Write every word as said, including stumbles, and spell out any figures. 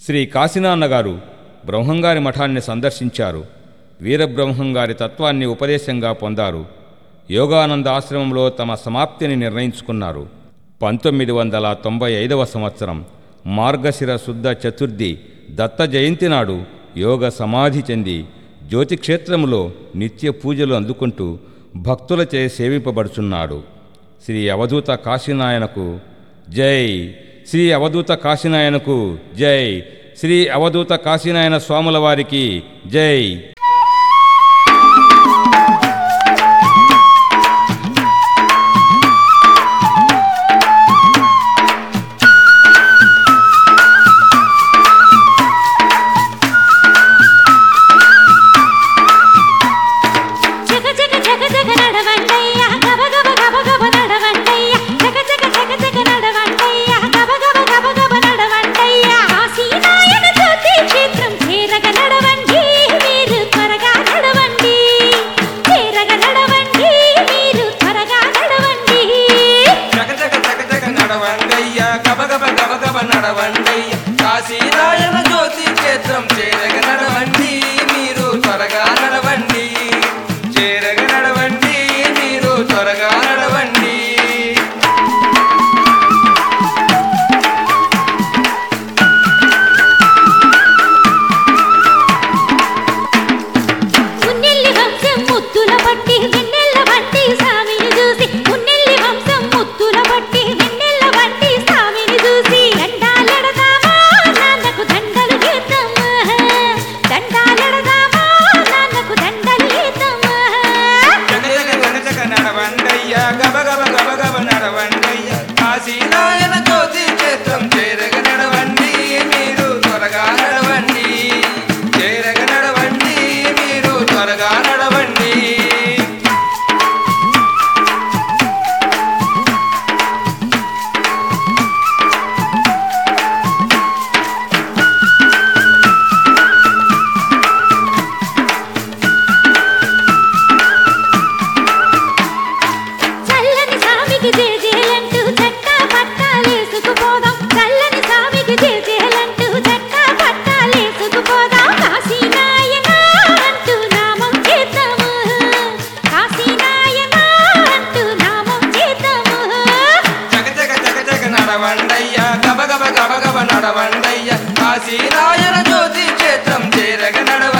శ్రీ కాశీనాన్నగారు బ్రహ్మంగారి మఠాన్ని సందర్శించారు. వీరబ్రహ్మంగారి తత్వాన్ని ఉపదేశంగా పొందారు. యోగానంద ఆశ్రమంలో తమ సమాప్తిని నిర్ణయించుకున్నారు. పంతొమ్మిది వందల తొంభై ఐదవ సంవత్సరం మార్గశిర శుద్ధ చతుర్థి దత్త జయంతి నాడు యోగ సమాధి చెంది జ్యోతిక్షేత్రములో నిత్య పూజలు అందుకుంటూ భక్తులచే సేవింపబడుచున్నాడు. శ్రీ అవధూత కాశీనాయనకు జై. శ్రీ అవధూత కాశీనాయనకు జై. శ్రీ అవధూత కాశీనాయన స్వాముల వారికి జై. కాశీనాయన జ్యోతి క్షేత్రం చేరగ నడవండి, మీరు త్వరగా నడవండి. చేరగ నడవండి, మీరు త్వరగా నడవండి. ఉన్నెల్లి వంశం ముత్తుల పట్టి వెన్నెల్ల వంటి స్వామిని చూసి, ఉన్నెల్లి వంశం ముత్తుల పట్టి వెన్నెల్ల వంటి స్వామిని చూసి దండాలెడదామా నాన్నకు దండలు గీతమ్మా, దండాలెడదామా నాన్నకు దండలు గీతమ్మా. జగ జగ జగ జగ నడవండయ్యా, గబ గబ గబ గబ నడవండయ్యా. కాశీనాయన జ్యోతి క్షేత్రం చేరగ నడవండి, మీరు త్వరగా నడవండి. చేరగ నడవండి, మీరు త్వరగా నడవండి. చల్లని స్వామికి జేజేలంటూ చట్టా పట్టాలేసుకుపోదాం, చల్లని స్వామికి జేజేలంటూ చట్టా పట్టాలేసుకుపోదాం. కాశీనాయన అంటూ నామం చేద్దాము, కాశీనాయన అంటూ నామం చేద్దాము. జగ జగ జగ జగ నడవండయ్యా, గబ గబ గబ గబ నడవండయ్యా. కాశీనాయన జ్యోతి క్షేత్రం చేరగ నడవండి.